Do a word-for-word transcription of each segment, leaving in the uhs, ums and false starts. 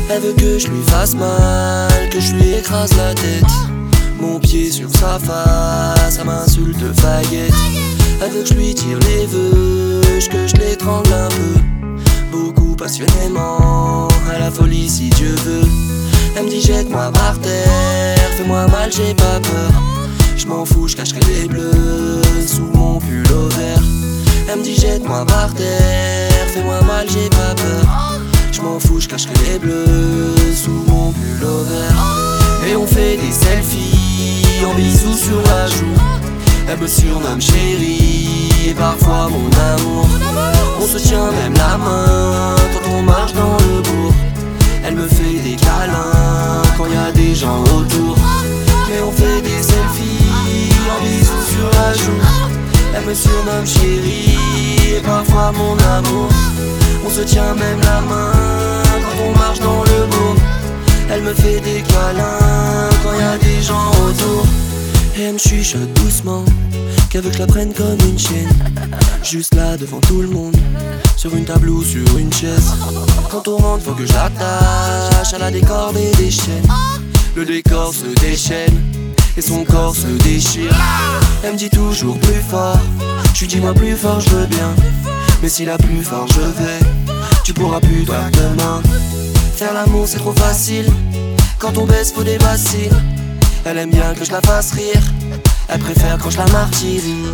Elle veut que je lui fasse mal, que je lui écrase la tête. Mon pied sur sa face, ça m'insulte faillette. Elle veut que je lui tire les vœux, que je l'étrangle un peu. Beaucoup passionnément, à la folie si Dieu veut. Elle me dit jette-moi par terre, fais-moi mal, j'ai pas peur. Je m'en fous, je cacherai les bleus sous mon pull au vert. Elle me dit jette-moi par terre, fais-moi mal, j'ai pas peur. Je m'en fous, je cacherai les bleus sous mon pull au vert. Et on fait des selfies en bisous sur la joue. Elle me surnomme chérie et parfois mon amour. On se tient même la main quand on marche dans le bourg. Elle me fait des câlins quand y a des gens autour. Et on fait des selfies en bisous sur la joue. Elle me surnomme chérie et parfois mon amour. On se tient même la main quand on marche dans le bourg. Elle me fait des câlins quand y a des gens autour. Et elle me chuchote doucement qu'elle veut que je la prenne comme une chienne. Juste là devant tout le monde, sur une table ou sur une chaise. Quand on rentre faut que je l'attache à la décorde et des chaînes. Le décor se déchaîne et son corps se déchire. Elle me dit toujours plus fort, je lui dis moi plus fort je veux bien. Mais si la plus fort je vais, tu pourras plus toi demain. Faire l'amour c'est trop facile, quand on baisse faut des bassines. Elle aime bien que je la fasse rire, elle préfère quand je la martyrise.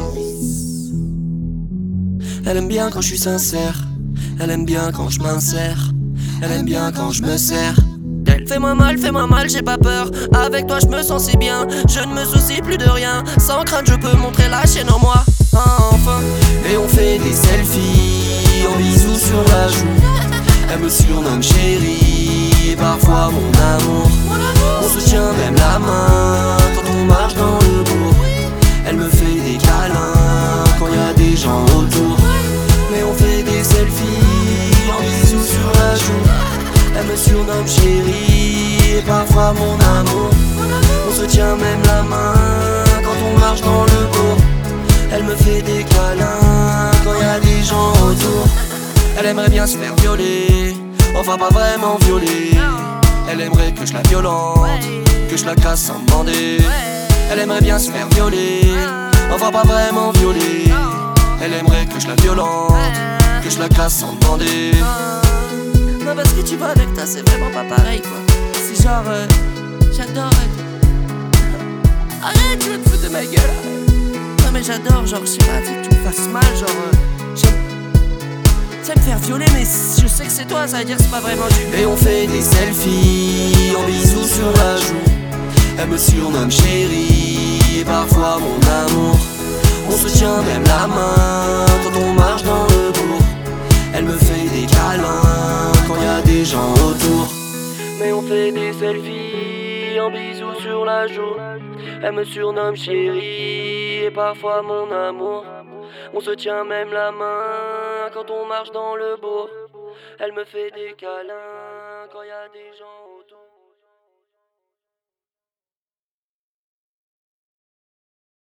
Elle aime bien quand je suis sincère, elle aime bien quand je m'insère, elle aime bien quand je me sers. Fais-moi mal, fais-moi mal, j'ai pas peur. Avec toi je me sens si bien, je ne me soucie plus de rien. Sans crainte je peux montrer la chaîne en moi, enfin. Et on fait des selfies en bisous sur la joue. Elle me surnomme chérie et parfois mon amour. On se tient même la main quand on marche dans le bourg. Elle me fait des câlins quand y a des gens autour. Mais on fait des selfies en bisous sur la joue. Elle me surnomme chérie et parfois mon amour. On se tient même la main quand on marche dans le bourg. Elle me fait des câlins quand y a des gens autour. Elle aimerait bien se faire violer, enfin pas vraiment violer. Elle aimerait que je la violente, que je la casse sans demander. Elle aimerait bien se faire violer, enfin pas vraiment violer. Elle aimerait que je la violente, que je la casse sans demander. Non parce que tu vois avec toi c'est vraiment pas pareil quoi. C'est genre euh, j'adore euh... Arrête tu veux te foutre de ma gueule arrête. Non mais j'adore genre je sais pas tu sais que tu me fasses mal genre euh, j'aime. Tu sais me faire violer mais je sais que c'est toi ça veut dire que c'est pas vraiment du. Et on fait des selfies en bisous sur la joue. Elle me surnomme chérie et parfois mon amour. On se tient même la main quand on marche dans le bourg. Elle me fait des câlins quand y a des gens autour. Mais on fait des selfies en bisous sur la joue. Elle me surnomme chérie et parfois mon amour. On se tient même la main quand on marche dans le bourg. Elle me fait des câlins quand y a des gens